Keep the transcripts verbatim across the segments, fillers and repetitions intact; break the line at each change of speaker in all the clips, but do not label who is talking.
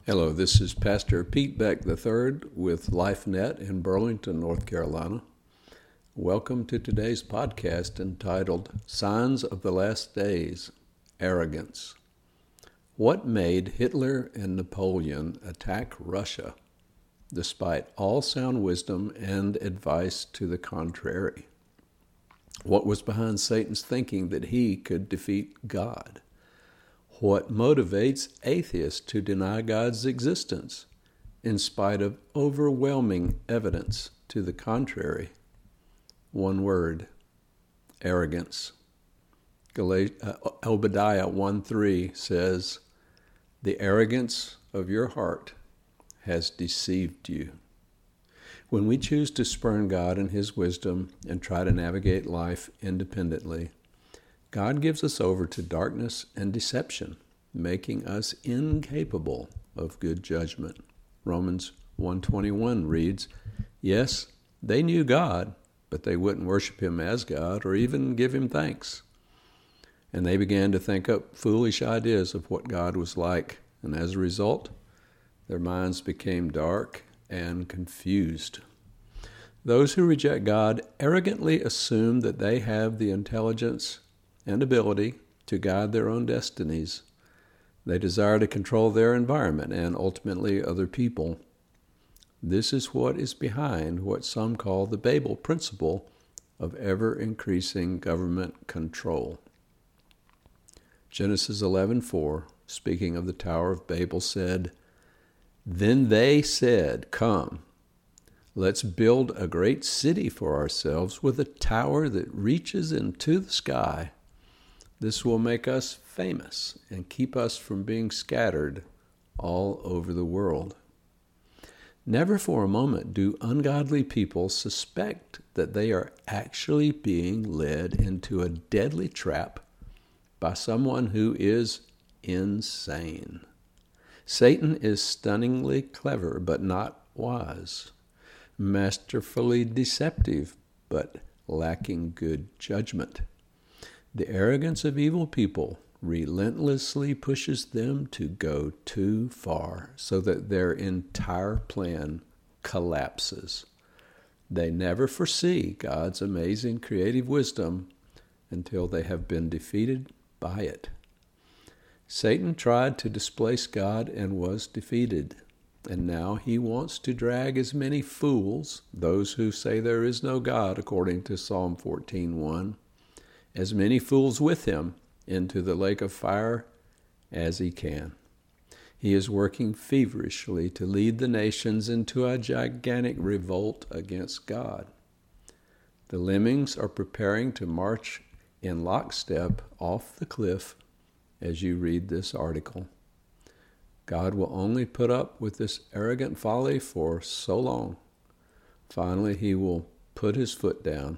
Hello, this is Pastor Pete Beck the third with LifeNet in Burlington, North Carolina. Welcome to today's podcast entitled Signs of the Last Days, Arrogance. What made Hitler and Napoleon attack Russia despite all sound wisdom and advice to the contrary? What was behind Satan's thinking that he could defeat God? What motivates atheists to deny God's existence in spite of overwhelming evidence to the contrary? One word: arrogance. Gal- uh, Obadiah one three says, "The arrogance of your heart has deceived you." When we choose to spurn God and His wisdom and try to navigate life independently, God gives us over to darkness and deception, making us incapable of good judgment. Romans one twenty-one reads, "Yes, they knew God, but they wouldn't worship Him as God or even give Him thanks. And they began to think up foolish ideas of what God was like, and as a result, their minds became dark and confused." Those who reject God arrogantly assume that they have the intelligence and ability to guide their own destinies. They desire to control their environment and ultimately other people. This is what is behind what some call the Babel principle of ever-increasing government control. Genesis eleven four, speaking of the Tower of Babel, said, "Then they said, 'Come, let's build a great city for ourselves with a tower that reaches into the sky. This will make us famous and keep us from being scattered all over the world.'" Never for a moment do ungodly people suspect that they are actually being led into a deadly trap by someone who is insane. Satan is stunningly clever but not wise, masterfully deceptive but lacking good judgment. The arrogance of evil people relentlessly pushes them to go too far so that their entire plan collapses. They never foresee God's amazing creative wisdom until they have been defeated by it. Satan tried to displace God and was defeated, and now he wants to drag as many fools, those who say there is no God according to Psalm fourteen one, as many fools with him into the lake of fire as he can. He is working feverishly to lead the nations into a gigantic revolt against God. The lemmings are preparing to march in lockstep off the cliff as you read this article. God will only put up with this arrogant folly for so long. Finally, he will put his foot down.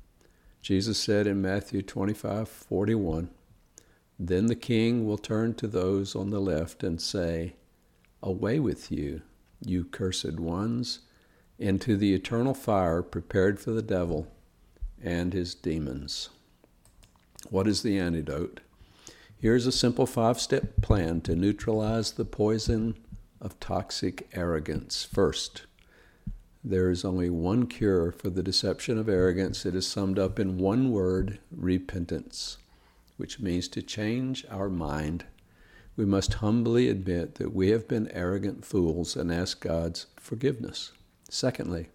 Jesus said in Matthew twenty-five forty-one, "Then the king will turn to those on the left and say, 'Away with you, you cursed ones, into the eternal fire prepared for the devil and his demons.'" What is the antidote? Here's a simple five-step plan to neutralize the poison of toxic arrogance. First, there is only one cure for the deception of arrogance. It is summed up in one word: repentance, which means to change our mind. We must humbly admit that we have been arrogant fools and ask God's forgiveness. Secondly,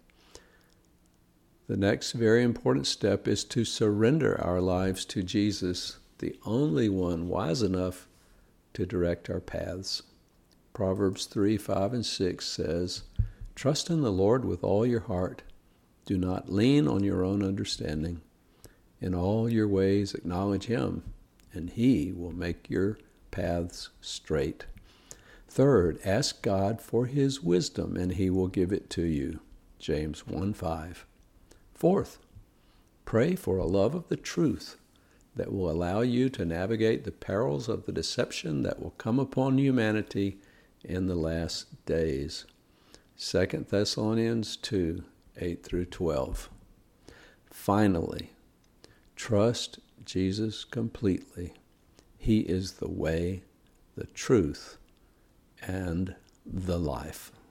the next very important step is to surrender our lives to Jesus, the only one wise enough to direct our paths. Proverbs three five and six says, "Trust in the Lord with all your heart. Do not lean on your own understanding. In all your ways acknowledge Him, and He will make your paths straight." Third, ask God for His wisdom, and He will give it to you. James one five. Fourth, pray for a love of the truth that will allow you to navigate the perils of the deception that will come upon humanity in the last days. Second Thessalonians two eight through twelve. Finally, trust Jesus completely. He is the way, the truth, and the life.